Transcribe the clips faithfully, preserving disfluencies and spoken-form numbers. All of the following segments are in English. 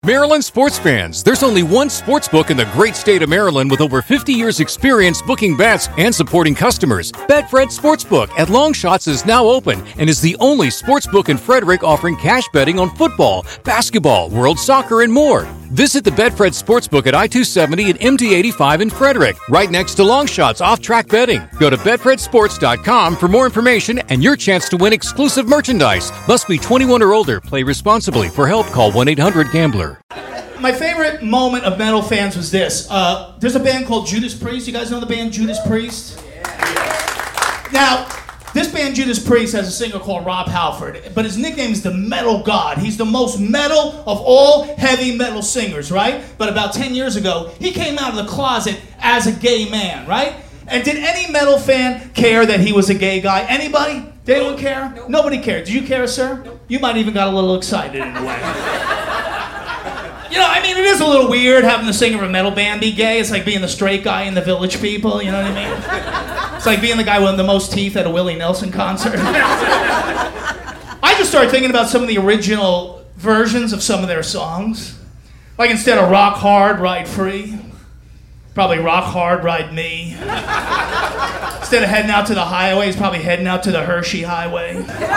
Maryland sports fans, there's only one sports book in the great state of Maryland with over fifty years experience booking bets and supporting customers. Betfred Sportsbook at Longshots is now open and is the only sportsbook in Frederick offering cash betting on football, basketball, world soccer, and more. Visit the Betfred Sportsbook at I two seventy and M D eighty-five in Frederick, right next to Longshots off-track betting. Go to betfred sports dot com for more information and your chance to win exclusive merchandise. Must be twenty-one or older. Play responsibly. For help, call one eight hundred gambler. My favorite moment of metal fans was this. Uh, there's a band called Judas Priest. You guys know the band Judas Priest? Yeah. Now, this band Judas Priest has a singer called Rob Halford, but his nickname is the Metal God. He's the most metal of all heavy metal singers, right? But about ten years ago, he came out of the closet as a gay man, right? And did any metal fan care that he was a gay guy? Anybody? Did anyone care? Nope. Nobody cared. Did you care, sir? Nope. You might even got a little excited in a way. You know, I mean, it is a little weird having the singer of a metal band be gay. It's like being the straight guy in the Village People, you know what I mean? It's like being the guy with the most teeth at a Willie Nelson concert. I just started thinking about some of the original versions of some of their songs. Like instead of Rock Hard, Ride Free, probably Rock Hard, Ride Me. Instead of heading out to the highway, he's probably heading out to the Hershey Highway.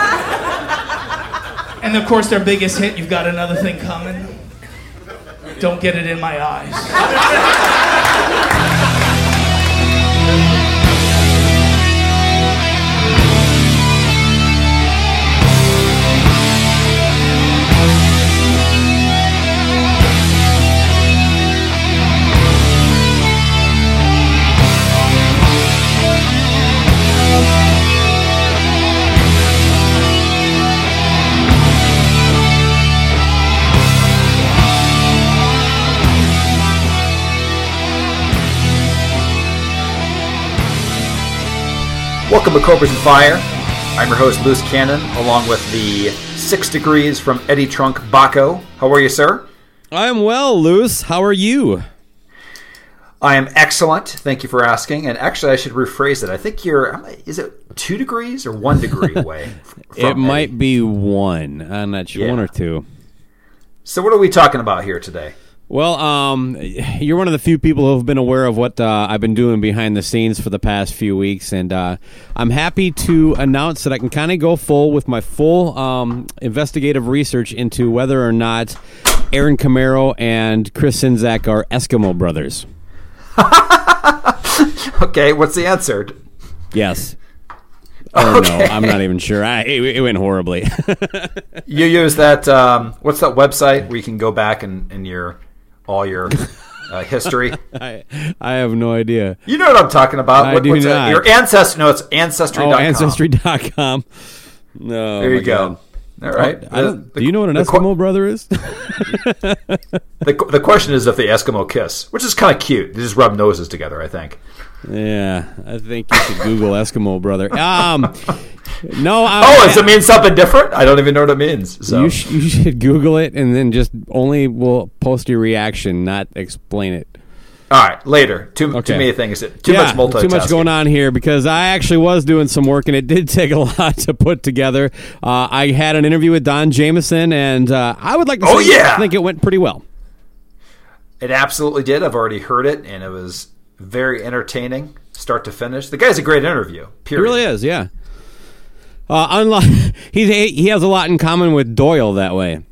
And of course, their biggest hit, You've Got Another Thing Coming. Don't get it in my eyes. Welcome to Cobras and Fire. I'm your host, Luce Cannon, along with the Six Degrees from Eddie Trunk, Baco. How are you, sir? I am well, Luce. How are you? I am excellent. Thank you for asking. And actually, I should rephrase it. I think you're, is it two degrees or one degree away? It Eddie? Might be one. I'm not sure. Yeah. One or two. So what are we talking about here today? Well, um, you're one of the few people who have been aware of what uh, I've been doing behind the scenes for the past few weeks, and uh, I'm happy to announce that I can kind of go full with my full um, investigative research into whether or not Aaron Camaro and Chris Czynszak are Eskimo brothers. Okay, what's the answer? Yes. Oh okay. No, I'm not even sure. I, it, it went horribly. You use that, um, what's that website where you can go back and, and your... all your uh, history. I I have no idea. You know what I'm talking about. I what, do what's not. It? Your ancestry. No, it's ancestry dot com. Oh, ancestry dot com. No. There you go. God. All right. Oh, I don't, the, do you know what an Eskimo qu- brother is? the The question is if the Eskimo kiss, which is kind of cute. They just rub noses together, I think. Yeah, I think you should Google Eskimo brother. Um, no. I'm, oh, does it mean something different? I don't even know what it means. So. You, sh- you should Google it and then just only will post your reaction, not explain it. All right, later. Too okay. too many things. Too yeah, much multitasking. Too much going on here because I actually was doing some work and it did take a lot to put together. Uh, I had an interview with Don Jamieson and uh, I would like to say oh, yeah. I think it went pretty well. It absolutely did. I've already heard it and it was very entertaining, start to finish. The guy's a great interview. Period. He really is, yeah. Uh, unlike he he has a lot in common with Doyle that way.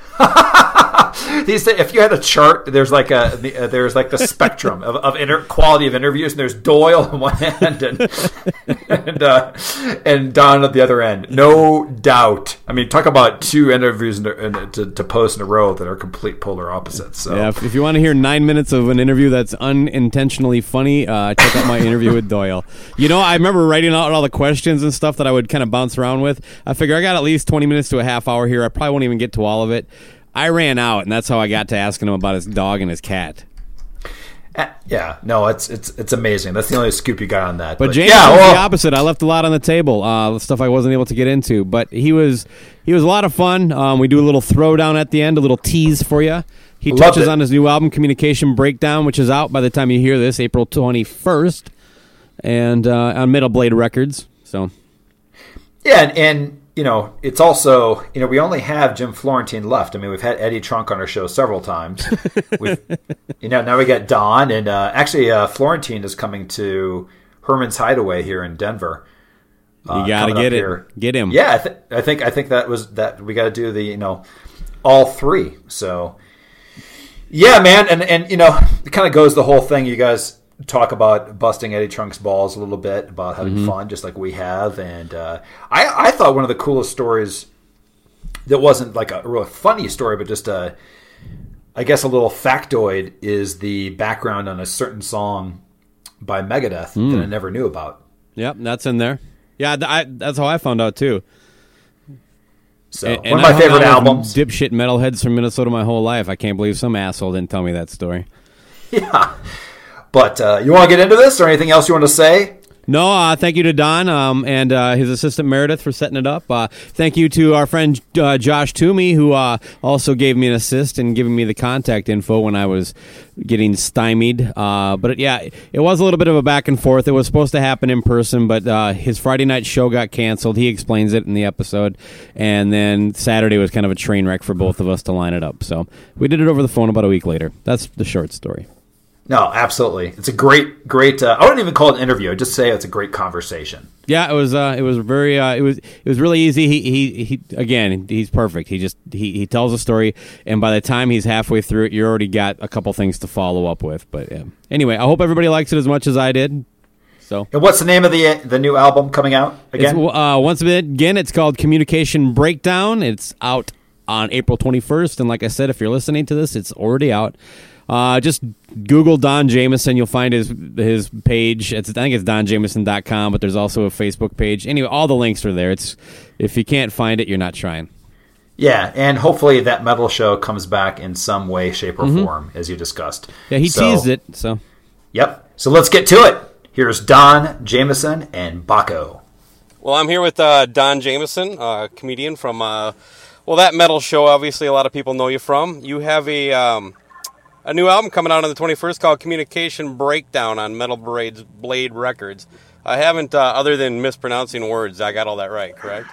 These, if you had a chart, there's like a there's like the spectrum of, of inter, quality of interviews, and there's Doyle on one end and and, uh, and Don at the other end. No doubt. I mean, talk about two interviews in, in, to, to post in a row that are complete polar opposites. So. Yeah, if, if you want to hear nine minutes of an interview that's unintentionally funny, uh, check out my interview with Doyle. You know, I remember writing out all the questions and stuff that I would kind of bounce around with. I figure I got at least twenty minutes to a half hour here. I probably won't even get to all of it. I ran out, and that's how I got to asking him about his dog and his cat. Uh, yeah, no, it's it's it's amazing. That's the only scoop you got on that. But, but James yeah, was well, the opposite. I left a lot on the table, uh, stuff I wasn't able to get into. But he was he was a lot of fun. Um, we do a little throwdown at the end, a little tease for you. He touches it. on his new album, Communication Breakdown, which is out by the time you hear this, April twenty-first, and uh, on Metal Blade Records. So, yeah, and, and you know, it's also, you know, we only have Jim Florentine left. I mean, we've had Eddie Trunk on our show several times. We've, you know, now we got Don, and uh, actually uh, Florentine is coming to Herman's Hideaway here in Denver. Uh, you got to get it. Here. Get him. Yeah, I, th- I think I think that was that we got to do the, you know, all three. So, yeah, man, and and you know, it kind of goes the whole thing. You guys talk about busting Eddie Trunk's balls a little bit, about having mm-hmm. fun, just like we have. And uh, I I thought one of the coolest stories that wasn't like a real funny story, but just a, I guess a little factoid, is the background on a certain song by Megadeth mm. that I never knew about. Yep, that's in there. Yeah, I, that's how I found out too. So and, one and of my I favorite albums. Dipshit metalheads from Minnesota my whole life. I can't believe some asshole didn't tell me that story. Yeah, but uh, you want to get into this, or anything else you want to say? No, uh, thank you to Don um, and uh, his assistant Meredith for setting it up. Uh, thank you to our friend uh, Josh Toomey, who uh, also gave me an assist and giving me the contact info when I was getting stymied. Uh, but it, yeah, it was a little bit of a back and forth. It was supposed to happen in person, but uh, his Friday night show got canceled. He explains it in the episode. And then Saturday was kind of a train wreck for both of us to line it up. So we did it over the phone about a week later. That's the short story. No, absolutely. It's a great, great. Uh, I wouldn't even call it an interview. I'd just say it's a great conversation. Yeah, it was. Uh, it was very. Uh, it was. It was really easy. He, he, he. Again, he's perfect. He just he, he tells a story, and by the time he's halfway through it, you already got a couple things to follow up with. But yeah. Anyway, I hope everybody likes it as much as I did. So. And what's the name of the the new album coming out again? It's, uh, once again, it's called Communication Breakdown. It's out on April twenty-first, and like I said, if you're listening to this, it's already out. Uh, just Google Don Jamieson. You'll find his his page. It's, I think it's don jamieson dot com, but there's also a Facebook page. Anyway, all the links are there. It's if you can't find it, you're not trying. Yeah, and hopefully that metal show comes back in some way, shape, or mm-hmm. form, as you discussed. Yeah, he so, teased it. So, yep. So let's get to it. Here's Don Jamieson and Baco. Well, I'm here with uh, Don Jamieson, a comedian from uh, well, that metal show. Obviously, a lot of people know you from. You have a um, A new album coming out on the twenty-first called Communication Breakdown on Metal Blade's Blade Records. I haven't, uh, other than mispronouncing words, I got all that right, correct?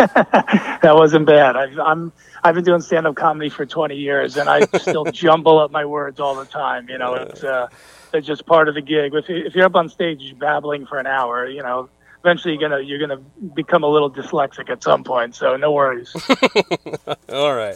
That wasn't bad. I've, I'm, I've been doing stand-up comedy for twenty years, and I still jumble up my words all the time. You know, it's, uh, it's just part of the gig. If, you, if you're up on stage babbling for an hour, you know, eventually you're gonna you're gonna become a little dyslexic at some point. So no worries. All right.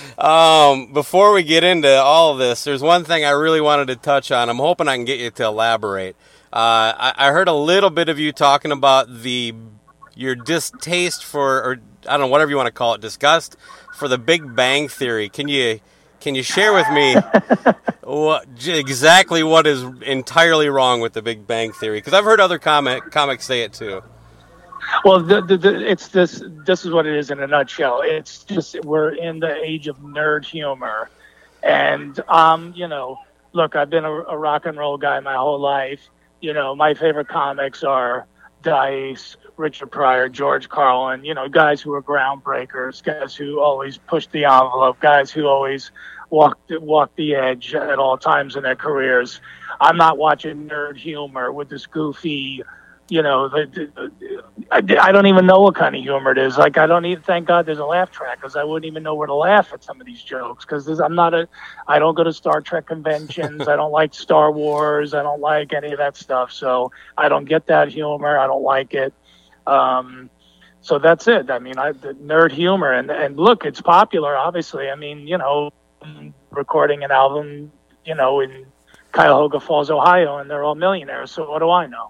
Um, before we get into all of this, there's one thing I really wanted to touch on. I'm hoping I can get you to elaborate. Uh, I, I heard a little bit of you talking about the your distaste for, or I don't know, whatever you want to call it, disgust for the Big Bang Theory. Can you can you share with me what exactly what is entirely wrong with the Big Bang Theory? Because I've heard other comic comics say it too. Well, the, the, the, it's this. This is what it is in a nutshell. It's just we're in the age of nerd humor, and um, you know, look, I've been a, a rock and roll guy my whole life. You know, my favorite comics are Dice, Richard Pryor, George Carlin. You know, guys who are groundbreakers, guys who always push the envelope, guys who always walk walk the edge at all times in their careers. I'm not watching nerd humor with this goofy. You know, the, the, I, I don't even know what kind of humor it is. Like, I don't even, thank God there's a laugh track, because I wouldn't even know where to laugh at some of these jokes. Because I'm not a, I don't go to Star Trek conventions. I don't like Star Wars. I don't like any of that stuff. So I don't get that humor. I don't like it. Um, so that's it. I mean, I, the nerd humor. And, and look, it's popular, obviously. I mean, you know, recording an album, you know, in Cuyahoga Falls, Ohio, and they're all millionaires. So what do I know?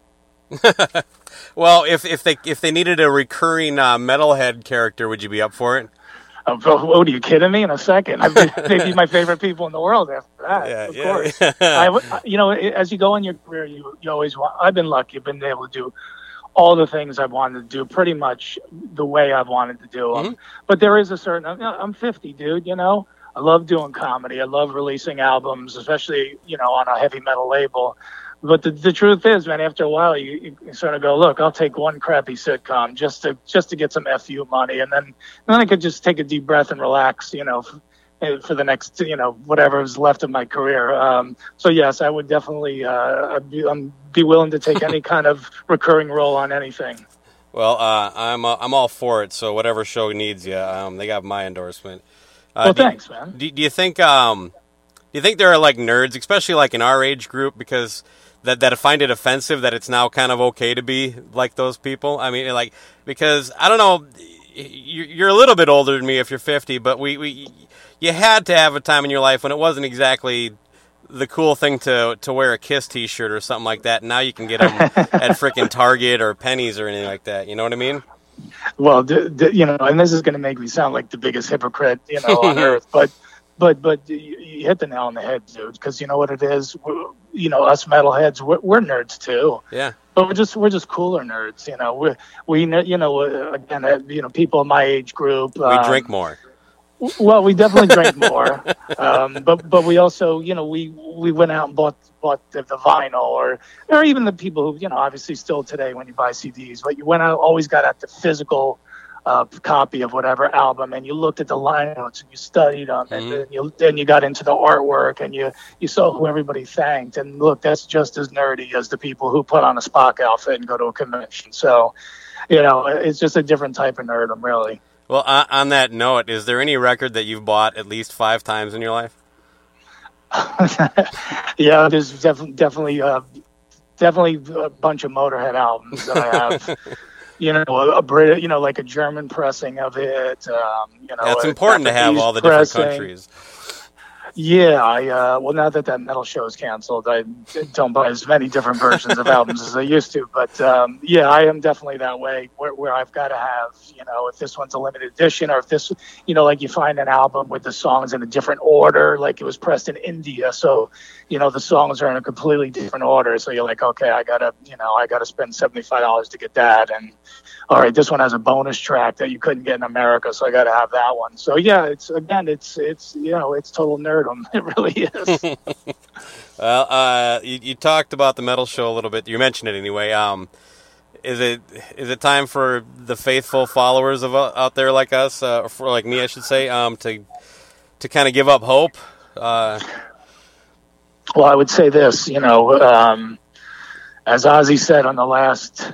Well, if if they if they needed a recurring uh, metalhead character, would you be up for it? Uh, oh, are you kidding me? In a second, they'd be my favorite people in the world after that. Yeah, of yeah, course. Yeah. I, you know, as you go in your career, you you always want. I've been lucky. I've been able to do all the things I've wanted to do, pretty much the way I've wanted to do them. Mm-hmm. But there is a certain. I'm fifty, dude. You know, I love doing comedy. I love releasing albums, especially you know on a heavy metal label. But the, the truth is, man, after a while, you, you sort of go, look, I'll take one crappy sitcom just to just to get some F U money, and then and then I could just take a deep breath and relax, you know, for, for the next, you know, whatever is left of my career. Um, so yes, I would definitely uh, I'd be, um, be willing to take any kind of recurring role on anything. Well, uh, I'm uh, I'm all for it. So whatever show needs you, um, they got my endorsement. Uh, well, do, thanks, man. Do, do you think um, do you think there are like nerds, especially like in our age group, because that that find it offensive that it's now kind of okay to be like those people? I mean, like because I don't know, you're a little bit older than me if you're fifty, but we, we you had to have a time in your life when it wasn't exactly the cool thing to to wear a Kiss T-shirt or something like that. Now you can get them at frickin' Target or Penny's or anything like that. You know what I mean? Well, d- d- you know, and this is going to make me sound like the biggest hypocrite, you know, on earth. But, but, but you, you hit the nail on the head, dude. Because you know what it is. We're, you know, us metalheads, we're, we're nerds too. Yeah. But we're just we're just cooler nerds. You know, we we you know again uh, you know people in my age group. We um, drink more. Well, we definitely drink more, um, but but we also, you know, we, we went out and bought bought the, the vinyl, or or even the people who, you know, obviously still today when you buy C Ds, but you went out always got at the physical uh, copy of whatever album, and you looked at the line notes and you studied them, and Mhm. then you then you got into the artwork and you you saw who everybody thanked, and look, that's just as nerdy as the people who put on a Spock outfit and go to a convention. So, you know, it's just a different type of nerdom, really. Well, on, on that note, is there any record that you've bought at least five times in your life? Yeah, there's def- definitely uh, definitely a bunch of Motorhead albums that I have. You know, a, a Brit, you know, like a German pressing of it. Um, you know, Yeah, it's a important to have Japanese all the different pressing. countries. Yeah, I uh, well now that that metal show is canceled, I don't buy as many different versions of albums as I used to. But um, yeah, I am definitely that way, where, where I've got to have, you know, if this one's a limited edition, or if this, you know, like you find an album with the songs in a different order, like it was pressed in India, so you know the songs are in a completely different order. So you're like, okay, I gotta, you know, I gotta spend seventy-five dollars to get that, and all right, this one has a bonus track that you couldn't get in America, so I got to have that one. So yeah, it's again, it's it's you know, it's total nerdom. It really is. Well, uh, you, you talked about the metal show a little bit. You mentioned it anyway. Um, is it is it time for the faithful followers of uh, out there like us, uh, or for like me, I should say, um, to to kind of give up hope? Uh, Well, I would say this, you know, um, as Ozzy said on the last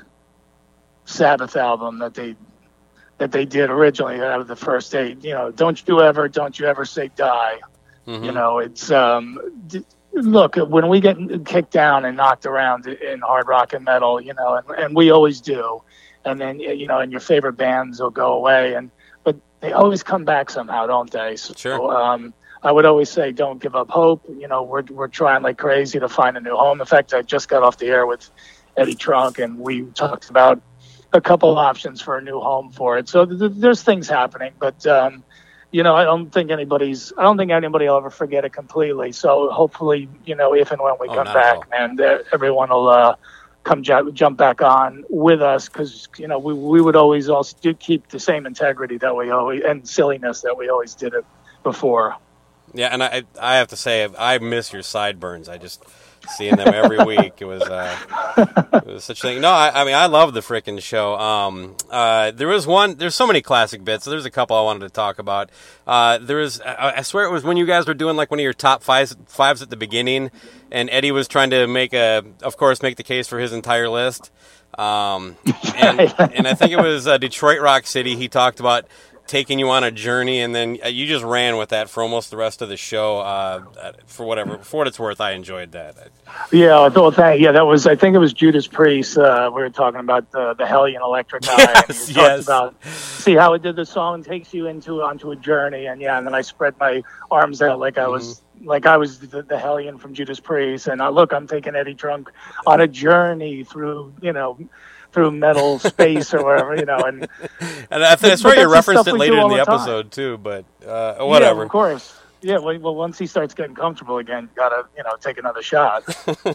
Sabbath album that they that they did originally out of the first eight, you know, don't you ever, don't you ever say die. mhm. You know, it's um, d- look, when we get kicked down and knocked around in hard rock and metal, you know, and, and we always do, and then you know, and your favorite bands will go away, and but they always come back somehow, don't they? So, Sure. um, I would always say, don't give up hope. You know, we're we're trying like crazy to find a new home. In fact, I just got off the air with Eddie Trunk, and we talked about a couple options for a new home for it. So th- th- there's things happening, but um, you know, I don't think anybody's. I don't think anybody will ever forget it completely. So hopefully, you know, if and when we Oh, come not at back, all. man, that everyone will uh, come ju- jump back on with us, because you know we we would always also do keep the same integrity that we always and silliness that we always did it before. Yeah, and I I have to say I miss your sideburns. I just seeing them every week. It was uh, it was such a thing. No, I, I mean I love the frickin' show. Um, uh, there was one. There's so many classic bits. There's a couple I wanted to talk about. Uh, there was I, I swear it was when you guys were doing like one of your top fives fives at the beginning, and Eddie was trying to make a, of course, make the case for his entire list. Um, and and I think it was uh, Detroit Rock City. He talked about taking you on a journey, and then you just ran with that for almost the rest of the show. Uh, for whatever, for what it's worth, I enjoyed that. Yeah, well, thank, yeah, that was. I think it was Judas Priest. Uh, we were talking about the the Hellion Electric Eye. Yes, and he yes. talked about see how it did. The song takes you into onto a journey, and yeah, and then I spread my arms out like I was like I was the, the Hellion from Judas Priest, and I, look, I'm taking Eddie Trunk on a journey through, you know, through metal space or wherever, you know, and And I, th- I But- swear but you that's the referenced stuff it we later do in all the the time. episode too, but uh, whatever. yeah, of course. Yeah, well, well, once he starts getting comfortable again, you gotta, you know, take another shot.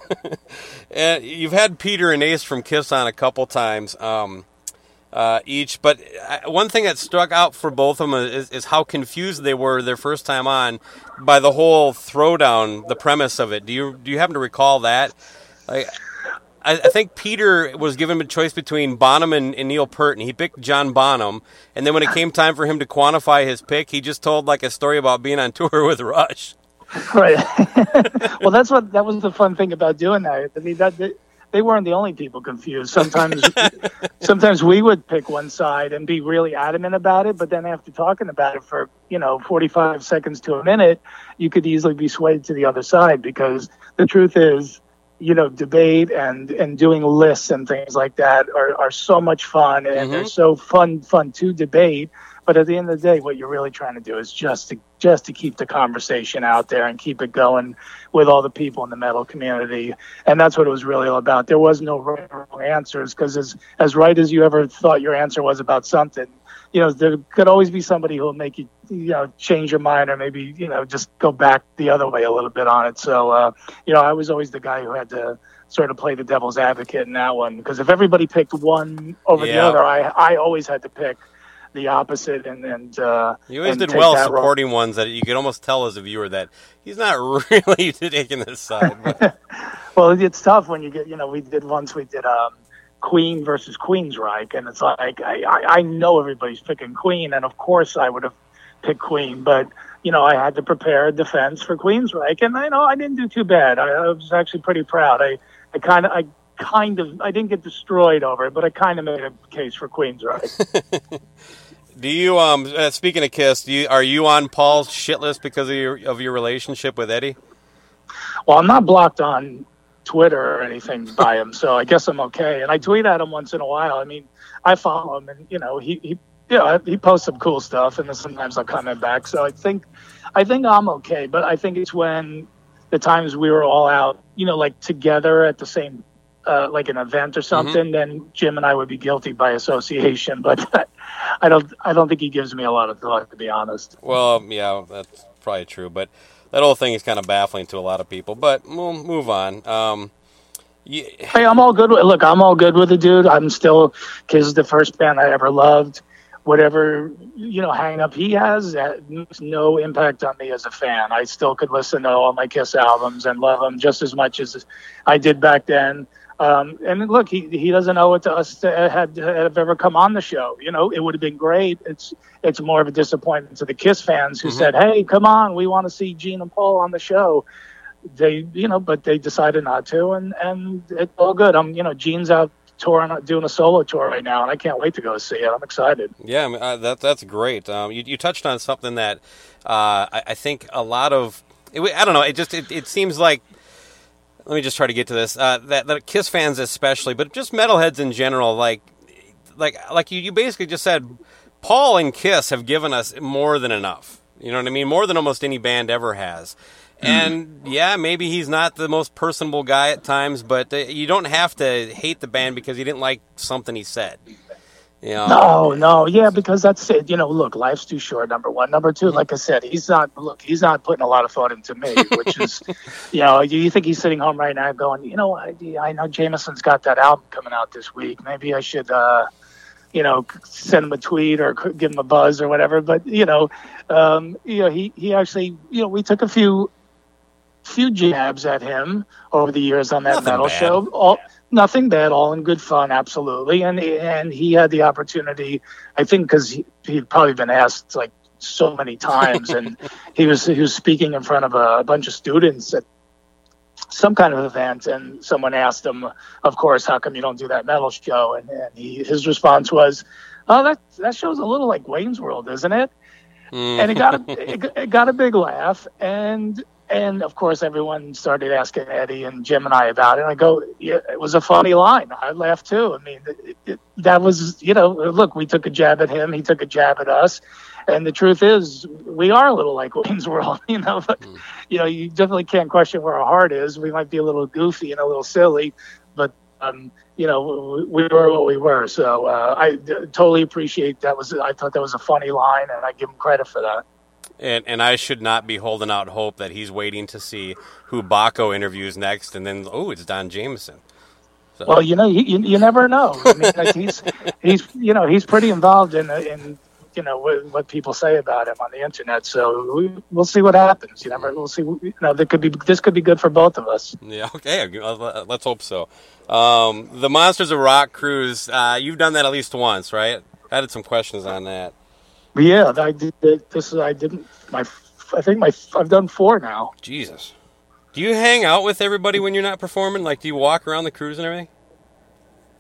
And you've had Peter and Ace from Kiss on a couple times um, uh, each, but I- one thing that struck out for both of them is, is how confused they were their first time on by the whole throwdown, the premise of it. Do you do you happen to recall that? Like, I, I think Peter was given a choice between Bonham and, and Neil Peart, and he picked John Bonham. And then when it came time for him to quantify his pick, he just told like a story about being on tour with Rush. Right. Well, that's what that was the fun thing about doing that. I mean, that they, they weren't the only people confused. Sometimes, sometimes we would pick one side and be really adamant about it, but then after talking about it for, you know, forty-five seconds to a minute, you could easily be swayed to the other side, because the truth is, you know, debate and, and doing lists and things like that are, are so much fun, and Mm-hmm. they're so fun, fun to debate. But at the end of the day, what you're really trying to do is just to just to keep the conversation out there and keep it going with all the people in the metal community. And that's what it was really all about. There was no right or wrong answers, because as, as right as you ever thought your answer was about something, you know, there could always be somebody who will make you, you know, change your mind, or maybe, you know, just go back the other way a little bit on it. So, uh, you know, I was always the guy who had to sort of play the devil's advocate in that one, because if everybody picked one over the Yeah. other, I, I always had to pick the opposite, and and uh, You always and did take well that role. supporting ones that you could almost tell as a viewer that he's not really taking this side. But Well, it's tough when you get, you know, we did once, we did um, Queen versus Queensryche, and it's like, I, I, I know everybody's picking Queen, and of course I would have picked Queen, but, you know, I had to prepare a defense for Queensryche, and I know I didn't do too bad. I, I was actually pretty proud. I, I kind of, I kind of, I didn't get destroyed over it, but I kind of made a case for Queensryche. do you, um, uh, speaking of Kiss, do you, are you on Paul's shit list because of your of your relationship with Eddie? Well, I'm not blocked on Twitter or anything by him, so I guess I'm okay. And I tweet at him once in a while. I mean, I follow him, and you know, he he yeah, he posts some cool stuff, and then sometimes I'll comment back. So I think I think I'm okay. But I think it's when the times we were all out, you know, like together at the same, uh, like an event or something, then Jim and I would be guilty by association. But I don't I don't think he gives me a lot of thought, to be honest. Well, yeah, that's probably true, but that whole thing is kind of baffling to a lot of people. But we'll move on. Um, you, Hey, I'm all good with, look, I'm all good with the dude. I'm still, Kiss is the first band I ever loved. Whatever, you know, hang up he has, that makes no impact on me as a fan. I still could listen to all my Kiss albums and love them just as much as I did back then. Um, and look, he he doesn't owe it to us to have, have ever come on the show. You know, it would have been great. It's it's more of a disappointment to the Kiss fans who Mhm. said, "Hey, come on, we want to see Gene and Paul on the show." They, you know, but they decided not to, and and it's all good. I'm, you know, Gene's out touring, doing a solo tour right now, and I can't wait to go see it. I'm excited. Yeah, I mean, uh, that that's great. Um, you you touched on something that uh, I, I think a lot of it, I don't know. It just it, it seems like. Let me just try to get to this. Uh, that, that Kiss fans especially, but just metalheads in general, like like like you, you basically just said, Paul and Kiss have given us more than enough. You know what I mean? More than almost any band ever has. And yeah, maybe he's not the most personable guy at times, but uh, you don't have to hate the band because you didn't like something he said. You know? No, no, yeah, because that's it. You know, look, life's too short. Number one, number two, like I said, he's not. Look, he's not putting a lot of thought into me, which is, you know, you, you think he's sitting home right now going, you know, I, I know Jameson's got that album coming out this week. Maybe I should, uh, you know, send him a tweet or give him a buzz or whatever. But you know, um, you know, he he actually, you know, we took a few. few jabs at him over the years on that Nothing metal bad. show. All, nothing bad, all in good fun, absolutely. And and he had the opportunity, I think, because he, he'd probably been asked like so many times, and he was he was speaking in front of a, a bunch of students at some kind of event, and someone asked him, of course, how come you don't do that metal show? And, and he, his response was, "Oh, that that show's a little like Wayne's World, isn't it?" Mm. And it got a, it, it got a big laugh, and and of course everyone started asking Eddie and Jim and I about it. And I go, yeah, it was a funny line. I laughed too. I mean, it, it, that was, you know, look, we took a jab at him, he took a jab at us, and the truth is, we are a little like Wayne's World, you know. But Mm. you know, you definitely can't question where our heart is. We might be a little goofy and a little silly, but um, you know, we, we were what we were. So uh, I d- totally appreciate that. Was I thought that was a funny line, and I give him credit for that. And and I should not be holding out hope that he's waiting to see who Baco interviews next, and then oh, it's Don Jameson. So. Well, you know, you, you, you never know. I mean, like he's he's you know he's pretty involved in in you know what, what people say about him on the internet. So we, we'll see what happens. You never we'll see. You know, there could be this could be good for both of us. Yeah, okay, let's hope so. Um, the Monsters of Rock cruise, uh, you've done that at least once, right? I had some questions on that. But yeah, I did this. I didn't. My I think my I've done four now. Jesus. Do you hang out with everybody when you're not performing? Like, do you walk around the cruise and everything?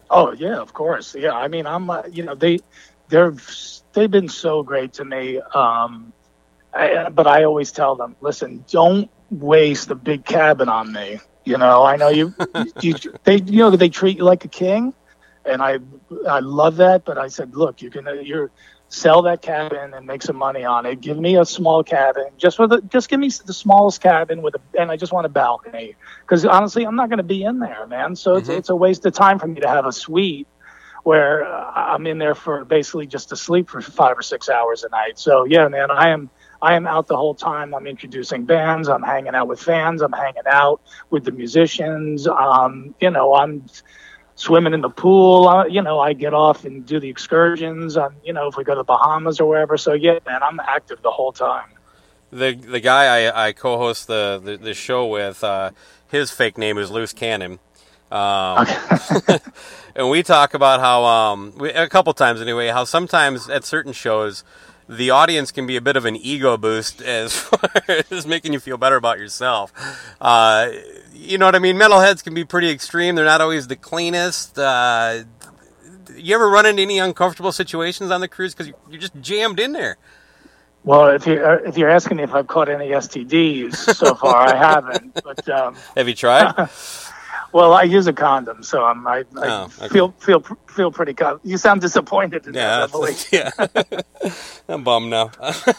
Oh yeah, of course. Yeah, I mean, I'm. Uh, you know, they, they're, they've been so great to me. Um, I, but I always tell them, listen, don't waste the big cabin on me. You know, I know you, you, they, you know, they treat you like a king, and I, I love that. But I said, look, you can, you're sell that cabin and make some money on it. Give me a small cabin, just for the, just give me the smallest cabin with a, and I just want a balcony. Because honestly, I'm not going to be in there, man. So mm-hmm. it's it's a waste of time for me to have a suite where uh, I'm in there for basically just to sleep for five or six hours a night. So yeah, man, I am. I am out the whole time. I'm introducing bands. I'm hanging out with fans. I'm hanging out with the musicians. Um, you know, I'm swimming in the pool. Uh, you know, I get off and do the excursions. Um, you know, if we go to the Bahamas or wherever. So yeah, man, I'm active the whole time. The the guy I, I co-host the, the, the show with, uh, his fake name is Loose Cannon. Um, okay. And we talk about how, um, we, a couple times anyway, how sometimes at certain shows, the audience can be a bit of an ego boost as far as making you feel better about yourself. Uh, you know what I mean? Metalheads can be pretty extreme. They're not always the cleanest. Uh, you ever run into any uncomfortable situations on the cruise because you're just jammed in there? Well, if you're, if you're asking me if I've caught any S T Ds so far, I haven't. But um, have you tried? Well, I use a condom, so I'm, I, I oh, okay. feel feel feel pretty. Com- you sound disappointed in yeah, that, yeah. I'm bummed now.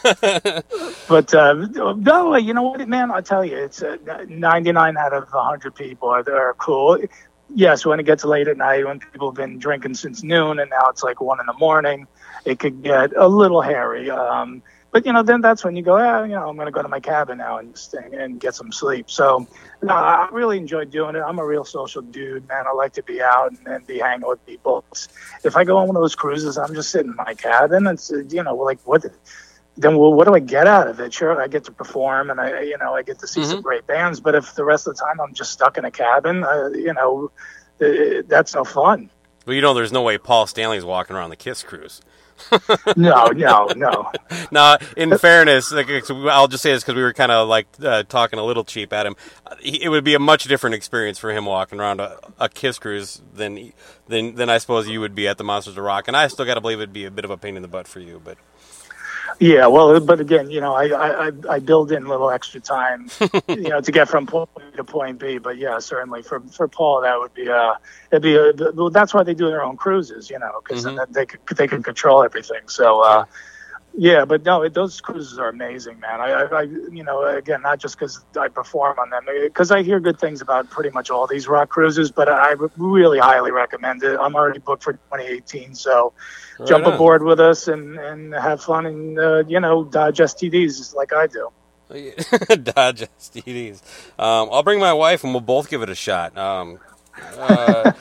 But uh, no, you know what, man? I'll tell you, it's uh, ninety-nine out of one hundred people are, are cool. Yes, when it gets late at night, when people have been drinking since noon, and now it's like one in the morning, it could get a little hairy. Um, But, you know, then that's when you go, ah, you know, I'm going to go to my cabin now and and get some sleep. So, no, I really enjoy doing it. I'm a real social dude, man. I like to be out and, and be hanging with people. If I go on one of those cruises, I'm just sitting in my cabin. It's, you know, like, what then well, what do I get out of it? Sure, I get to perform and, I, you know, I get to see mm-hmm. some great bands. But if the rest of the time I'm just stuck in a cabin, uh, you know, uh, that's no fun. Well, you know, there's no way Paul Stanley's walking around the Kiss cruise. no, no, no. Now, in fairness, like, I'll just say this because we were kind of like uh, talking a little cheap at him. It would be a much different experience for him walking around a, a Kiss cruise than than than I suppose you would be at the Monsters of Rock. And I still got to believe it'd be a bit of a pain in the butt for you, but. Yeah, well, but again, you know, I, I, I build in a little extra time, you know, to get from point A to point B. But yeah, certainly for for Paul, that would be uh, it'd be a, well, that's why they do their own cruises, you know, because mm-hmm. then they could they can control everything. So uh, yeah, but no, it, those cruises are amazing, man. I, I, I you know, again, not just because I perform on them, because I hear good things about pretty much all these rock cruises, but I really highly recommend it. I'm already booked for twenty eighteen, so. Right Jump on. aboard with us and, and have fun and, uh, you know, dodge S T Ds like I do. Dodge S T Ds. Um, I'll bring my wife and we'll both give it a shot. Um, uh,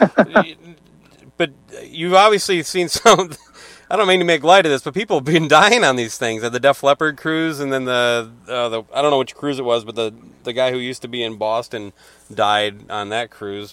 but you've obviously seen some, I don't mean to make light of this, but people have been dying on these things. At the Def Leppard cruise and then the, uh, the I don't know which cruise it was, but the, the guy who used to be in Boston died on that cruise.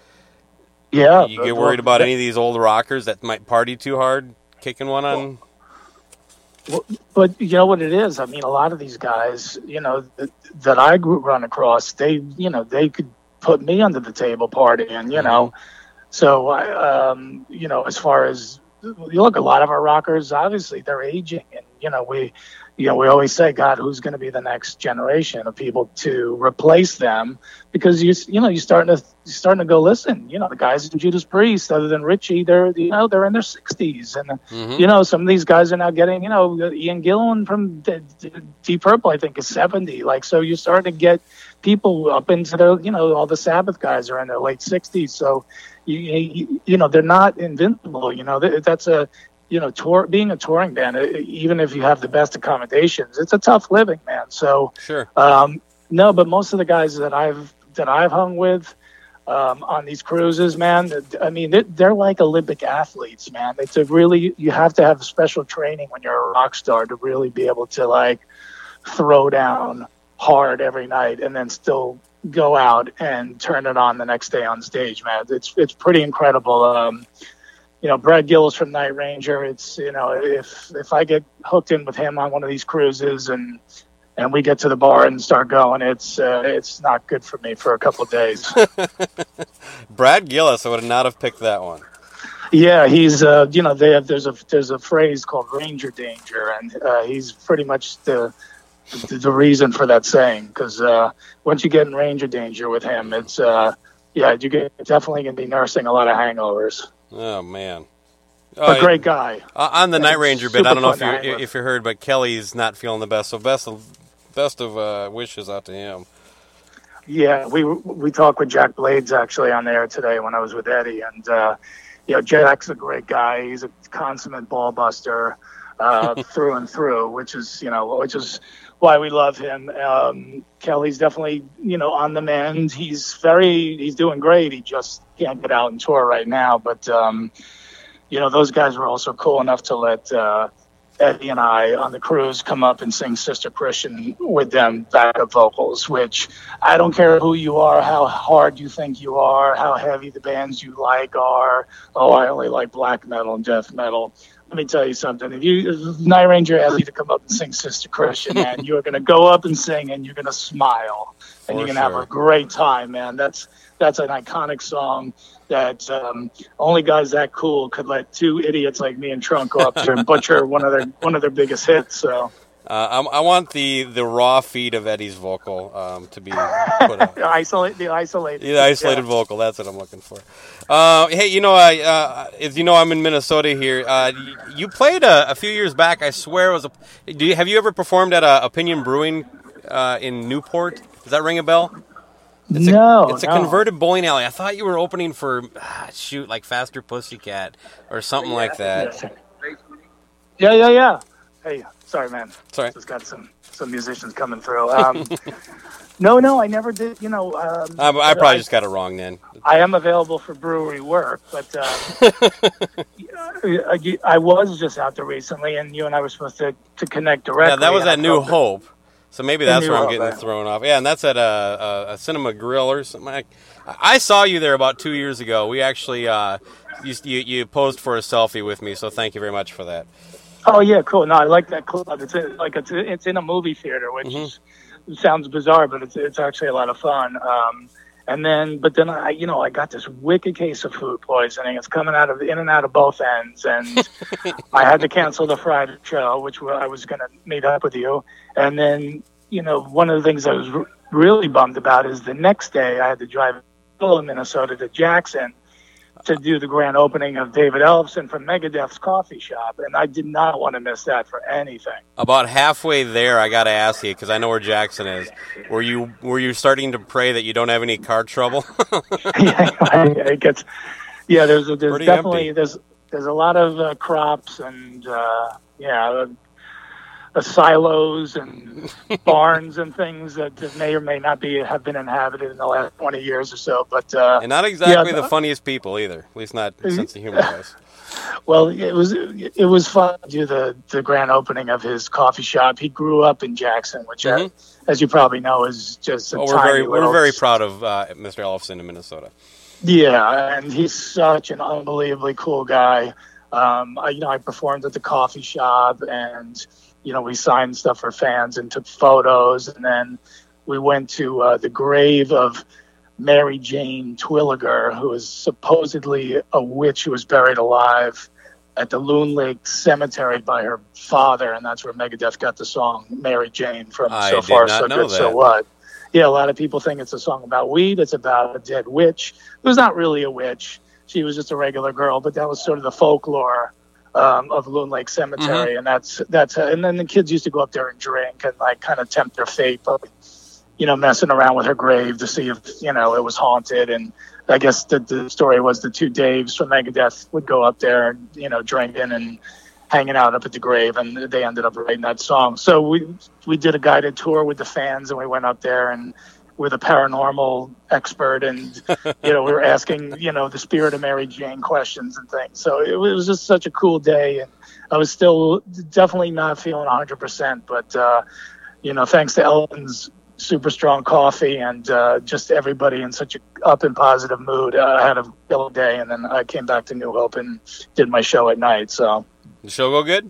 Yeah. You get worried about any of these old rockers that might party too hard, kicking one on? Well, but you know what it is? I mean, a lot of these guys, you know, that, that I run across, they, you know, they could put me under the table partying, you mm-hmm. know. So, I, um, you know, as far as, you look, a lot of our rockers, obviously, they're aging. And, you know, we... You know, we always say, God, who's going to be the next generation of people to replace them? Because you, you know, you're starting to, you're starting to go, listen, you know, the guys in Judas Priest, other than Richie, they're, you know, they're in their sixties, and mm-hmm. you know, some of these guys are now getting, you know, Ian Gillan from Deep Purple, I think, is seventy. Like, so you're starting to get people up into their, you know, all the Sabbath guys are in their late sixties. So, you, you, you know, they're not invincible. You know, that's a You know, tour being a touring band, even if you have the best accommodations, it's a tough living, man. So, sure. Um, no, but most of the guys that I've that I've hung with um, on these cruises, man, I mean, they're, they're like Olympic athletes, man. It's a really you have to have special training when you're a rock star to really be able to like throw down hard every night and then still go out and turn it on the next day on stage, man. It's it's pretty incredible. Um, You know, Brad Gillis from Night Ranger. It's, you know, if if I get hooked in with him on one of these cruises and and we get to the bar and start going, it's uh, it's not good for me for a couple of days. Brad Gillis, I would not have picked that one. Yeah, he's uh, you know they have there's a there's a phrase called Ranger Danger, and uh, he's pretty much the the, the reason for that saying, because uh, once you get in Ranger Danger with him, it's uh, yeah, you get definitely gonna be nursing a lot of hangovers. Oh man. A Oh, great guy. Uh, on the And Night Ranger bit, I don't know if you super fun to hang if you heard, but Kelly's not feeling the best. So best of best of uh, wishes out to him. Yeah, we we talked with Jack Blades actually on there today when I was with Eddie, and uh, you know Jack's a great guy. He's a consummate ball buster uh, through and through, which is you know which is why we love him. Um, Kelly's definitely you know on the mend. He's very he's doing great. He just can't get out and tour right now, but. Um, You know, those guys were also cool enough to let uh, Eddie and I on the cruise come up and sing Sister Christian with them backup vocals, which I don't care who you are, how hard you think you are, how heavy the bands you like are. Oh, I only like black metal and death metal. Let me tell you something. If you if Night Ranger asked you to come up and sing Sister Christian, man, you're going to go up and sing and you're going to smile and For you're going to have sure. a great time, man. That's that's an iconic song that um, only guys that cool could let two idiots like me and Trunk go up there and butcher one of their one of their biggest hits. So Uh, I, I want the, the raw feed of Eddie's vocal um, to be put out. the isolate the isolated The isolated yeah. vocal, that's what I'm looking for. Uh, hey, you know, I, uh, as you know, I'm in Minnesota here. Uh, you, you played a, a few years back. I swear it was a. Do you, have you ever performed at a Opinion Brewing uh, in Newport? Does that ring a bell? It's a, No, it's a no. converted bowling alley. I thought you were opening for ah, shoot like Faster Pussycat or something like that. Yeah, yeah, yeah. Hey, sorry, man. Sorry. Just got some some musicians coming through. Um, no, no, I never did. You know, um, I, I probably just got it wrong then. I am available for brewery work, but uh, I, I was just out there recently, and you and I were supposed to, to connect directly. Yeah, that was and I at New felt that- Hope. So maybe The that's New where I'm Hope, getting right. thrown off. Yeah, and that's at a, a, a Cinema Grill or something. I, I saw you there about two years ago. We actually, uh, you, you, you posed for a selfie with me, so thank you very much for that. Oh yeah, cool. No, I like that club. It's in, like it's it's in a movie theater, which Mhm. is, it sounds bizarre, but it's it's actually a lot of fun. Um, and then, but then I, you know, I got this wicked case of food poisoning. It's coming out of in and out of both ends, and I had to cancel the Friday show, which I was going to meet up with you. And then, you know, one of the things I was r- really bummed about is the next day I had to drive to Minnesota to Jackson to do the grand opening of David Ellefson from Megadeth's coffee shop, and I did not want to miss that for anything. About halfway there, I got to ask you, because I know where Jackson is. Were you were you starting to pray that you don't have any car trouble? yeah, it gets, yeah, there's there's Pretty definitely empty. there's there's a lot of uh, crops and uh, yeah, uh, uh, silos and barns and things that, that may or may not be have been inhabited in the last twenty years or so. But uh, And not exactly yeah, the funniest people either, at least not sense of humor wise. Well, it was it was fun to do the, the grand opening of his coffee shop. He grew up in Jackson, which, uh, as you probably know, is just a Well, we're tiny very we're little- very proud of uh, Mister Ellefson in Minnesota. Yeah, and he's such an unbelievably cool guy. Um, I, you know, I performed at the coffee shop, and you know, we signed stuff for fans and took photos, and then we went to uh, the grave of Mary Jane Twilliger, who is supposedly a witch who was buried alive at the Loon Lake Cemetery by her father, and that's where Megadeth got the song Mary Jane from. I So did Far, not So know Good, So that. What. Yeah, a lot of people think it's a song about weed. It's about a dead witch. It was not really a witch. She was just a regular girl, but that was sort of the folklore um, of Loon Lake Cemetery, and that's that's. And then the kids used to go up there and drink and like kind of tempt their fate, but you know, messing around with her grave to see if you know it was haunted. And I guess the, the story was the two Daves from Megadeth would go up there and you know drinking and hanging out up at the grave, and they ended up writing that song. So we we did a guided tour with the fans, and we went up there and with a paranormal expert, and you know we were asking you know the spirit of Mary Jane questions and things. So it was just such a cool day, and I was still definitely not feeling one hundred percent, but uh, you know thanks to Elton's super strong coffee and uh, just everybody in such a up and positive mood, uh, I had a killer day, and then I came back to New Hope and did my show at night. So. The show go good?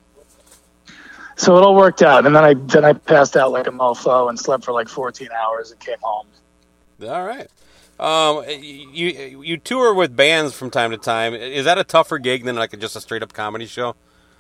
So it all worked out, and then I then I passed out like a mofo and slept for like fourteen hours and came home. All right. Um, you you tour with bands from time to time. Is that a tougher gig than like just a straight up comedy show?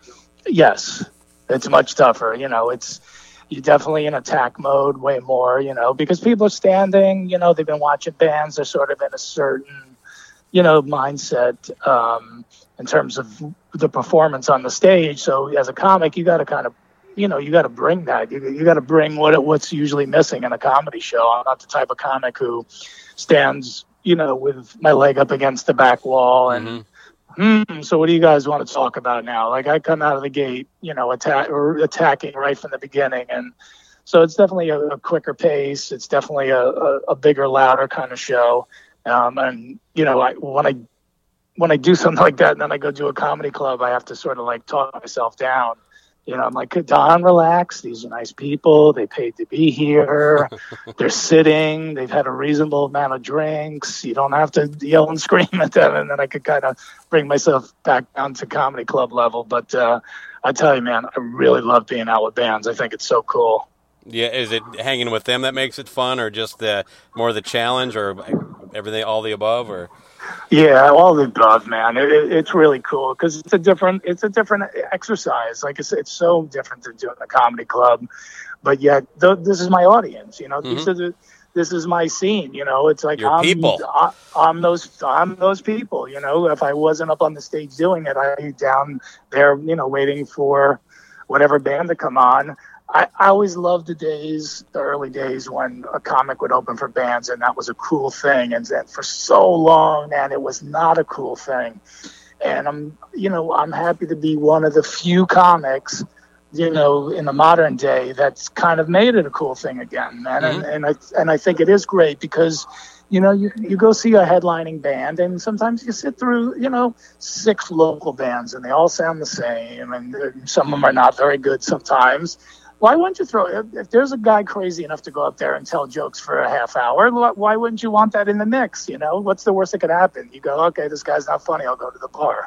Yes, it's much tougher. You know, it's you're definitely in attack mode way more. You know, because people are standing. You know, they've been watching bands. They're sort of in a certain, you know, mindset um, in terms of the performance on the stage. So as a comic, you got to kind of, you know, you got to bring that. You, you got to bring what what's usually missing in a comedy show. I'm not the type of comic who stands, you know, with my leg up against the back wall and, mm-hmm. hmm, so what do you guys want to talk about now? Like I come out of the gate, you know, attack or attacking right from the beginning. And so it's definitely a, a quicker pace. It's definitely a, a, a bigger, louder kind of show. Um, and, you know, I, when I, when I do something like that and then I go to a comedy club, I have to sort of like talk myself down. You know, I'm like, Don, relax. These are nice people. They paid to be here. They're sitting. They've had a reasonable amount of drinks. You don't have to yell and scream at them. And then I could kind of bring myself back down to comedy club level. But uh, I tell you, man, I really love being out with bands. I think it's so cool. Yeah, is it hanging with them that makes it fun, or just the more the challenge, or everything, all the above, or? Yeah, all the above, man. It, it, it's really cool because it's a different, it's a different exercise. Like it's, it's so different than doing a comedy club, but yet th- this is my audience. You know, mm-hmm. these are the, this is my scene. You know, it's like Your I'm, people. I, I'm those, I'm those people. You know, if I wasn't up on the stage doing it, I'd be down there, you know, waiting for whatever band to come on. I, I always loved the days, the early days when a comic would open for bands, and that was a cool thing. And then for so long, man, it was not a cool thing. And I'm, you know, I'm happy to be one of the few comics, you know, in the modern day that's kind of made it a cool thing again, man. Mm-hmm. And, and I and I think it is great because, you know, you you go see a headlining band, and sometimes you sit through, you know, six local bands, and they all sound the same, and some of them are not very good sometimes. Why wouldn't you throw if, if there's a guy crazy enough to go up there and tell jokes for a half hour, why wouldn't you want that in the mix? You know, what's the worst that could happen? You go, okay, this guy's not funny. I'll go to the bar.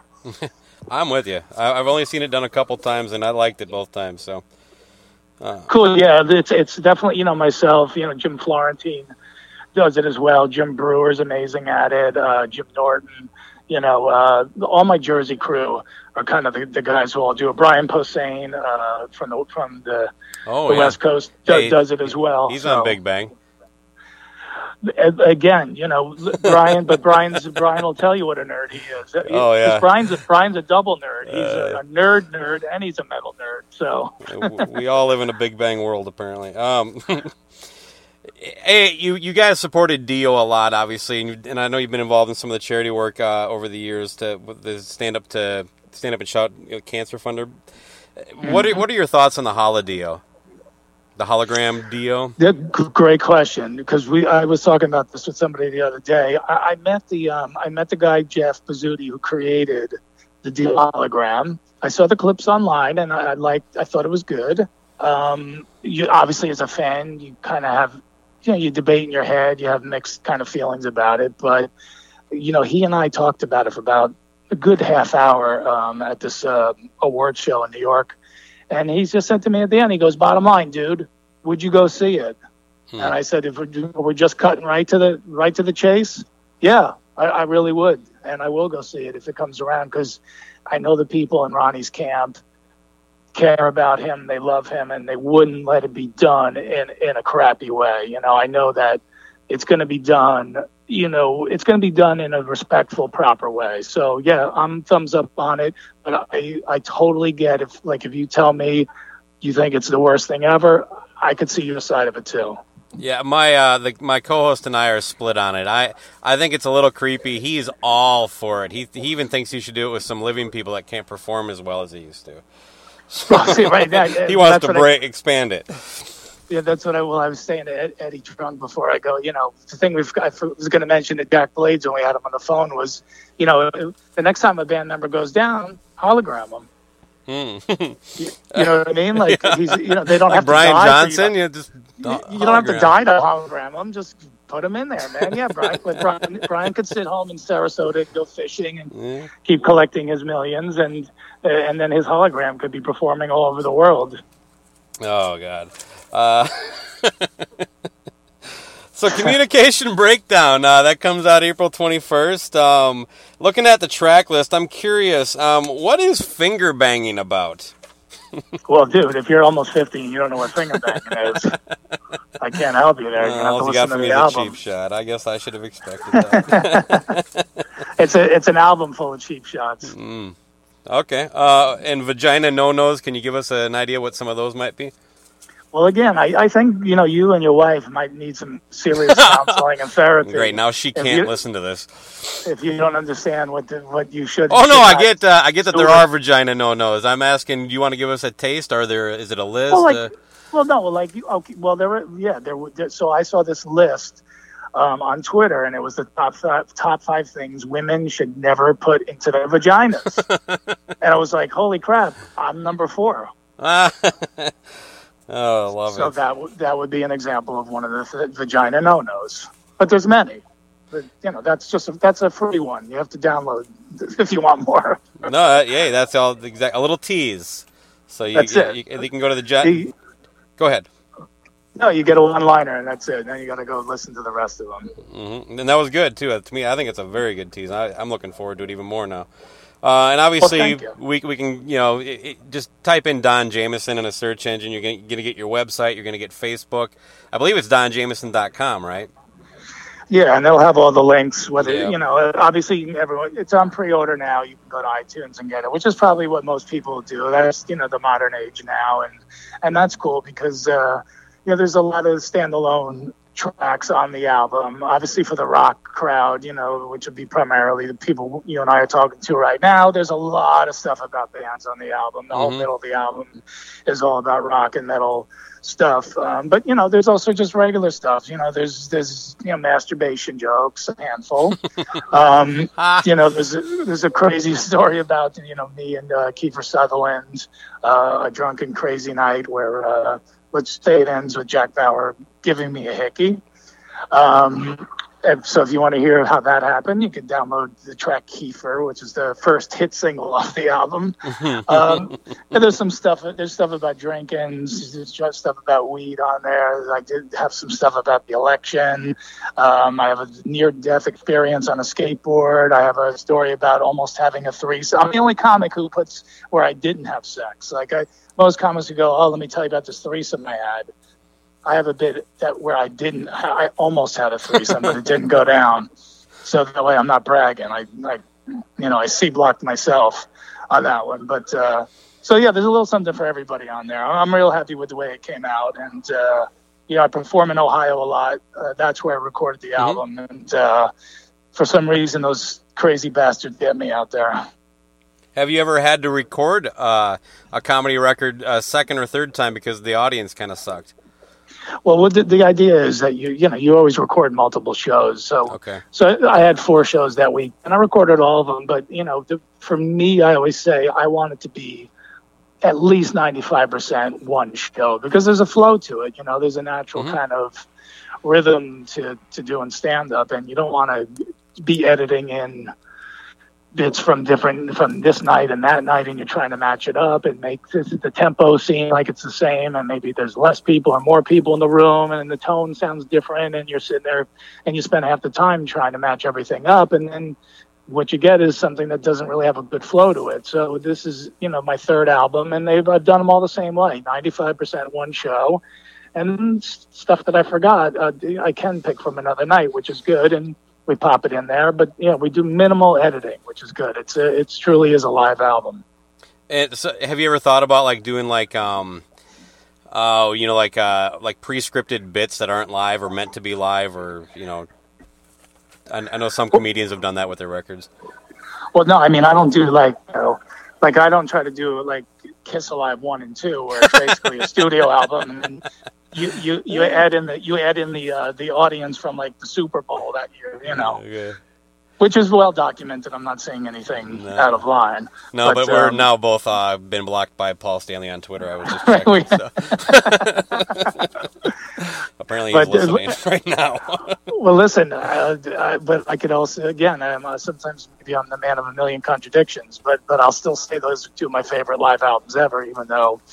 I'm with you. I, I've only seen it done a couple times, and I liked it both times. So uh. Cool. Yeah, it's it's definitely, you know, myself. You know, Jim Florentine does it as well. Jim Brewer's amazing at it. Uh, Jim Norton. You know, uh, all my Jersey crew are kind of the, the guys who all do it. Brian Posehn uh, from the from the, oh, the yeah. West Coast does, hey, does it as well. He's so, on Big Bang. Again, you know, Brian, but Brian's Brian will tell you what a nerd he is. He, oh yeah, Brian's a, Brian's a double nerd. He's uh, a, a nerd nerd, and he's a metal nerd. So we all live in a Big Bang world, apparently. Um, Hey, you, you guys supported Dio a lot, obviously, and, you, and I know you've been involved in some of the charity work uh, over the years to with the stand up to stand up and shout, you know, Cancer Funder. What are what are your thoughts on the holo Dio, the hologram Dio? Yeah, great question, because we I was talking about this with somebody the other day. I, I met the um, I met the guy Jeff Pizzuti who created the Dio hologram. I saw the clips online, and I, I liked. I thought it was good. Um, you obviously, as a fan, you kind of have. You know, you debate in your head, you have mixed kind of feelings about it, but, you know, he and I talked about it for about a good half hour um, at this uh, award show in New York. And he just said to me at the end, he goes, bottom line, dude, would you go see it? Hmm. And I said, if we're, we're just cutting right to the right to the chase, yeah, I, I really would. And I will go see it if it comes around, because I know the people in Ronnie's camp care about him, they love him, and they wouldn't let it be done in in a crappy way. You know, I know that it's going to be done, you know, it's going to be done in a respectful, proper way. So yeah, I'm thumbs up on it, but I I totally get if, like, if you tell me you think it's the worst thing ever, I could see your side of it too. Yeah, my uh, the, my co-host and I are split on it. I, I think it's a little creepy. He's all for it. He he even thinks you should do it with some living people that can't perform as well as he used to. Well, see, right now, he wants to break, I, expand it. Yeah, that's what I. Well, I was saying to Ed, Eddie Trunk before I go. You know, the thing we've I was going to mention to Jack Blades when we had him on the phone was, you know, the next time a band member goes down, hologram him. Hmm. you, you know what I mean? Like he's, you know, they don't like have Brian to die. Johnson, You, you just you, you don't have to die to hologram him. Just put him in there, man. Yeah, Brian. Brian, Brian could sit home in Sarasota, go fishing, and yeah. keep collecting his millions, and uh, and then his hologram could be performing all over the world. Oh God. Uh, So Communication Breakdown, uh, that comes out April twenty-first. Um, looking at the track list, I'm curious, um, what is finger banging about? Well, dude, if you're almost fifty and you don't know what finger banging is, I can't help you there. You're Uh, going all to you have got to for listen me to is the a album. cheap shot. I guess I should have expected that. It's a it's an album full of cheap shots. Mm. Okay. Uh, and Vagina No-Nos, can you give us an idea what some of those might be? Well, again, I, I think, you know, you and your wife might need some serious counseling and therapy. Great. Now she If can't you- listen to this. If you don't understand what the, what you should. Oh should no, I not get uh, I get that do there it. are Vagina No-Nos. I'm asking, do you want to give us a taste? Are there? Is it a list? Well, like, Uh, well, no, well, like, you- okay, well, there were, yeah, there were. There, so I saw this list um, on Twitter, and it was the top five, top five things women should never put into their vaginas, and I was like, holy crap, I'm number four. oh, I love So it. that w- that would be an example of one of the th- vagina no-nos. But there's many. But, you know, that's just a, that's a free one. You have to download if you want more. No, uh, yeah, that's all. Exact. A little tease. So you, That's you, it. you, you can go to the jet. You- Go ahead. no, you get a one-liner and that's it. Then you got to go listen to the rest of them. hmm And that was good too. Uh, to me, I think it's a very good tease. I, I'm looking forward to it even more now. Uh, and obviously, thank you. we we can you know it, it, just type in Don Jameson in a search engine. You're going to get your website. You're going to get Facebook. I believe it's don jameson dot com, right? Yeah, and they'll have all the links. Whether Yeah. you know, obviously, everyone it's on pre-order now. You can go to iTunes and get it, which is probably what most people do. That's you know the modern age now, and and that's cool because uh, you know there's a lot of standalone tracks on the album. Obviously, for the rock crowd, you know, which would be primarily the people you and I are talking to right now. There's a lot of stuff about bands on the album. The whole Mhm. middle of the album is all about rock and metal stuff, um, but you know, there's also just regular stuff. You know, there's there's you know masturbation jokes, a handful. um, you know, there's a, there's a crazy story about you know me and uh, Kiefer Sutherland, uh, a drunken crazy night where uh, let's say it ends with Jack Bauer giving me a hickey. Um, and so if you want to hear how that happened, you can download the track Kiefer, which is the first hit single off the album. um, and there's some stuff, there's stuff about drinking, there's just stuff about weed on there. I did have some stuff about the election. Um, I have a near-death experience on a skateboard. I have a story about almost having a threesome. I'm the only comic who puts where I didn't have sex. Like I, most comics who go, oh, let me tell you about this threesome I had. I have a bit that where I didn't, I almost had a threesome, but it didn't go down. So that way I'm not bragging. I, I you know, I C-blocked myself on that one. But, uh, so yeah, there's a little something for everybody on there. I'm real happy with the way it came out. And, uh, you know, I perform in Ohio a lot. Uh, that's where I recorded the album. And, uh, for some reason, those crazy bastards get me out there. Have you ever had to record uh, a comedy record a second or third time because the audience kind of sucked? Well, what the, the idea is that you you know you always record multiple shows. So Okay. so I had four shows that week, and I recorded all of them. But you know, the, for me, I always say I want it to be at least ninety-five percent one show because there's a flow to it. You know, there's a natural Mhm. kind of rhythm to to doing stand up, and you don't want to be editing in bits from different from this night and that night, and you're trying to match it up and make this, the tempo seem like it's the same, and maybe there's less people or more people in the room, and the tone sounds different, and you're sitting there and you spend half the time trying to match everything up, and then what you get is something that doesn't really have a good flow to it. So this is you know my third album, and they've I've done them all the same way, ninety-five percent one show, and stuff that I forgot uh, I can pick from another night, which is good, and we pop it in there, but yeah, we do minimal editing, which is good. It's a, it's truly is a live album. And so, have you ever thought about like doing like um, oh, you know, like uh, like pre-scripted bits that aren't live or meant to be live, or you know, I, I know some comedians have done that with their records. Well, no, I mean I don't do like you know, like I don't try to do like Kiss Alive one and two, where it's basically a studio album, and then you, you, you add in the you add in the uh, the audience from like the Super Bowl that year, you know. Okay. Which is well documented. I'm not saying anything No. out of line. No, but, But, we're um, now both uh, been blocked by Paul Stanley on Twitter. I was just Right, checking. we- so. Apparently he's But, uh, listening right now. Well, listen, uh, I, but I could also, again, I'm, uh, sometimes maybe I'm the man of a million contradictions, but but I'll still say those are two of my favorite live albums ever, even though,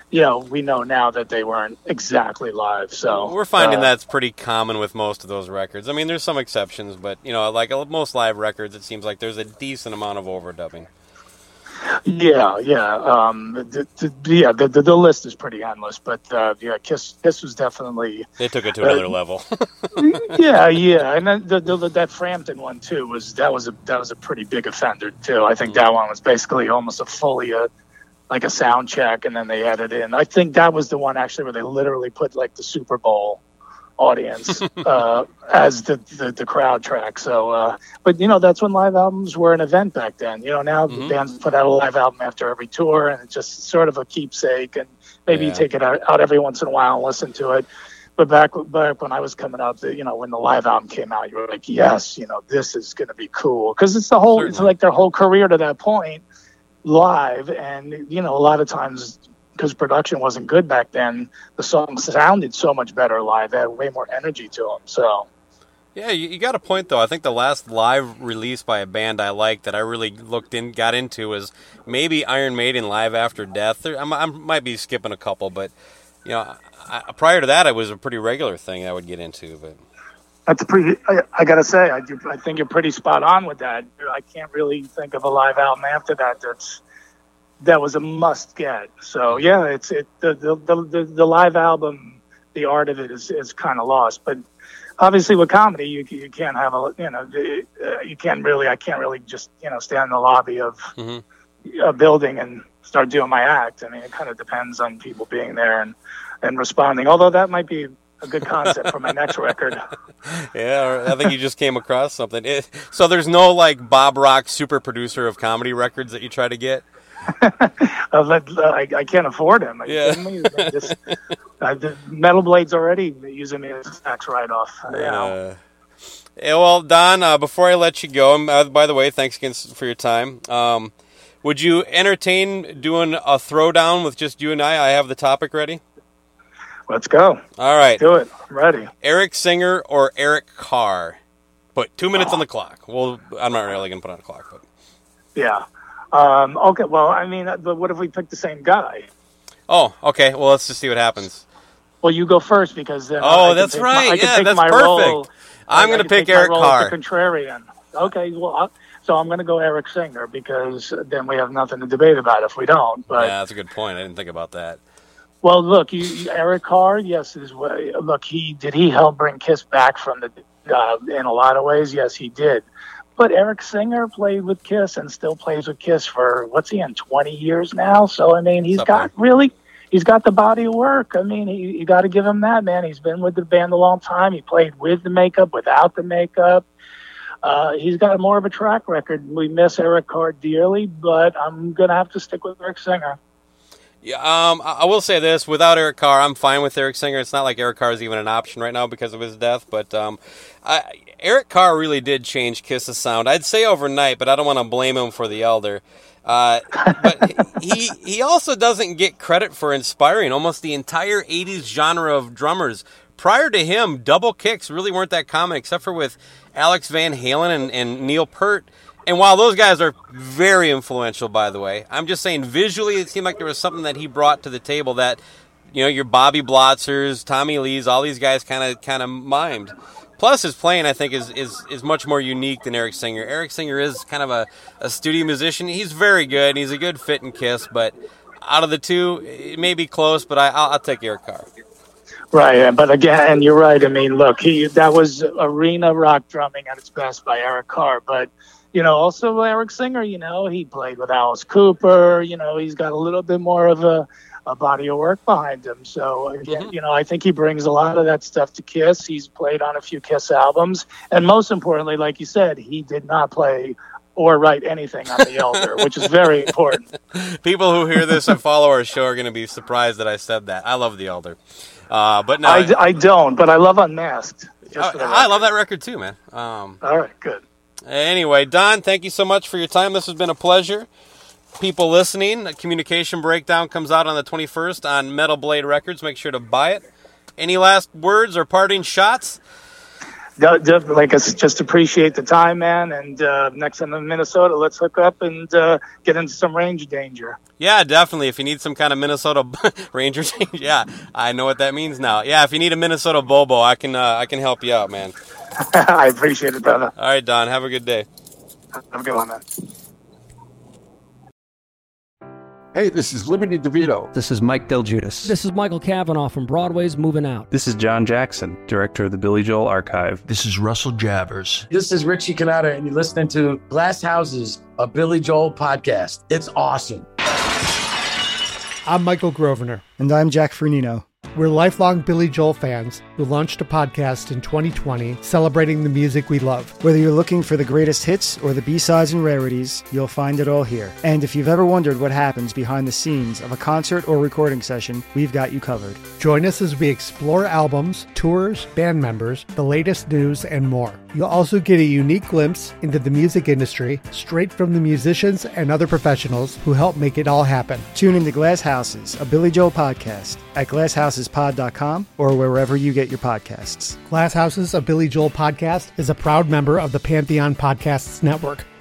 you know, we know now that they weren't exactly live. So we're finding uh, that's pretty common with most of those records. I mean, there's some exceptions, but you know, like most live records, it seems like there's a decent amount of overdubbing. Yeah, yeah, um, the, the, yeah. The, the the list is pretty endless, but uh, yeah, Kiss Kiss was definitely they took it to another uh, level. yeah, yeah, and then the, the, that Frampton one too was that was a that was a pretty big offender too. I think mm-hmm. that one was basically almost a fully a like a sound check, and then they added in. I think that was the one actually where they literally put like the Super Bowl audience uh, as the, the the crowd track. So, uh, but you know, that's when live albums were an event back then. You know, now mm-hmm. bands put out a live album after every tour, and it's just sort of a keepsake. And maybe yeah. you take it out, out every once in a while and listen to it. But back back when I was coming up, you know, when the live album came out, you were like, yes, you know, this is going to be cool because it's the whole, Certainly. It's like their whole career to that point live, and you know, a lot of times. Because production wasn't good back then, the songs sounded so much better live. They had way more energy to them. So, yeah, you, you got a point though. I think the last live release by a band I liked that I really looked in, got into was maybe Iron Maiden Live After Death. I might be skipping a couple, but you know, I, prior to that, it was a pretty regular thing I would get into. But that's a pretty. I, I gotta say, I, do, I think you're pretty spot on with that. I can't really think of a live album after that that's. That was a must get. So yeah, it's it the the the, the live album, the art of it is, is kind of lost. But obviously with comedy, you you can't have a you know you can't really I can't really just you know stand in the lobby of mm-hmm. a building and start doing my act. I mean, it kind of depends on people being there and and responding. Although that might be a good concept for my next record. Yeah, I think you just came across something. It, so there's no like Bob Rock super producer of comedy records that you try to get. I, I can't afford him. Are you yeah. kidding me? Just, uh, the Metal Blade's already using me as a tax write-off. You know? uh, yeah, well, Don, uh, before I let you go, uh, by the way, thanks again for your time. Um, would you entertain doing a throwdown with just you and I? I have the topic ready. Let's go. All right. Do it. I'm ready. Eric Singer or Eric Carr? Put two minutes oh. on the clock. Well, I'm not really going to put on a clock. But. Yeah. Um, okay, well, I mean, but what if we pick the same guy? Oh, okay. Well, let's just see what happens. Well, you go first because then. Oh, I that's pick right. My, I yeah, pick that's my perfect. Role, I'm going to pick Eric Carr. The contrarian. Okay, well, I'll, so I'm going to go Eric Singer because then we have nothing to debate about if we don't. But yeah, that's a good point. I didn't think about that. Well, look, you, you, Eric Carr, yes, is look. He did he help bring Kiss back from the uh, in a lot of ways. Yes, he did. But Eric Singer played with Kiss and still plays with Kiss for, what's he in, twenty years now? So, I mean, he's Something. got really, he's got the body of work. I mean, he, you got to give him that, man. He's been with the band a long time. He played with the makeup, without the makeup. Uh, he's got more of a track record. We miss Eric Carr dearly, but I'm going to have to stick with Eric Singer. Yeah, um, I will say this. Without Eric Carr, I'm fine with Eric Singer. It's not like Eric Carr is even an option right now because of his death, but um, I, Eric Carr really did change Kiss's sound. I'd say overnight, but I don't want to blame him for the elder. Uh, but he he also doesn't get credit for inspiring almost the entire eighties genre of drummers. Prior to him, double kicks really weren't that common, except for with Alex Van Halen and, and Neil Peart. And while those guys are very influential, by the way, I'm just saying visually it seemed like there was something that he brought to the table that, you know, your Bobby Blotzers, Tommy Lees, all these guys kind of kind of mimed. Plus, his playing, I think, is, is, is much more unique than Eric Singer. Eric Singer is kind of a, a studio musician. He's very good. He's a good fit in Kiss, but out of the two, it may be close, but I, I'll, I'll take Eric Carr. Right, but again, you're right. I mean, look, he that was arena rock drumming at its best by Eric Carr, but you know, also Eric Singer, you know, he played with Alice Cooper. You know, he's got a little bit more of a, a body of work behind him. So, mm-hmm. you know, I think he brings a lot of that stuff to Kiss. He's played on a few Kiss albums. And most importantly, like you said, he did not play or write anything on The Elder, which is very important. People who hear this and follow our show are going to be surprised that I said that. I love The Elder. Uh, but no, I, I don't, but I love Unmasked. Just I, I love that record too, man. Um, All right, good. Anyway, Don, thank you so much for your time. This has been a pleasure. People listening, Communication Breakdown comes out on the twenty-first on Metal Blade Records. Make sure to buy it. Any last words or parting shots? like, just appreciate the time, man. And uh, next time in Minnesota, let's hook up and uh, get into some range danger. Yeah, definitely. If you need some kind of Minnesota Ranger change, yeah, I know what that means now. Yeah, if you need a Minnesota Bobo, I can uh, I can help you out, man. I appreciate it, brother. All right, Don. Have a good day. Have a good one, man. Hey, this is Liberty DeVito. This is Mike Del Giudice. This is Michael Cavanaugh from Broadway's Moving Out. This is John Jackson, director of the Billy Joel Archive. This is Russell Jabbers. This is Richie Canada, and you're listening to Glass Houses, a Billy Joel podcast. It's awesome. I'm Michael Grosvenor. And I'm Jack Fernino. We're lifelong Billy Joel fans who launched a podcast in twenty twenty celebrating the music we love. Whether you're looking for the greatest hits or the B-sides and rarities, you'll find it all here. And if you've ever wondered what happens behind the scenes of a concert or recording session, we've got you covered. Join us as we explore albums, tours, band members, the latest news, and more. You'll also get a unique glimpse into the music industry straight from the musicians and other professionals who help make it all happen. Tune into Glass Houses, a Billy Joel podcast at glass houses pod dot com or wherever you get your podcasts. Glass Houses, a Billy Joel podcast is a proud member of the Pantheon Podcasts Network.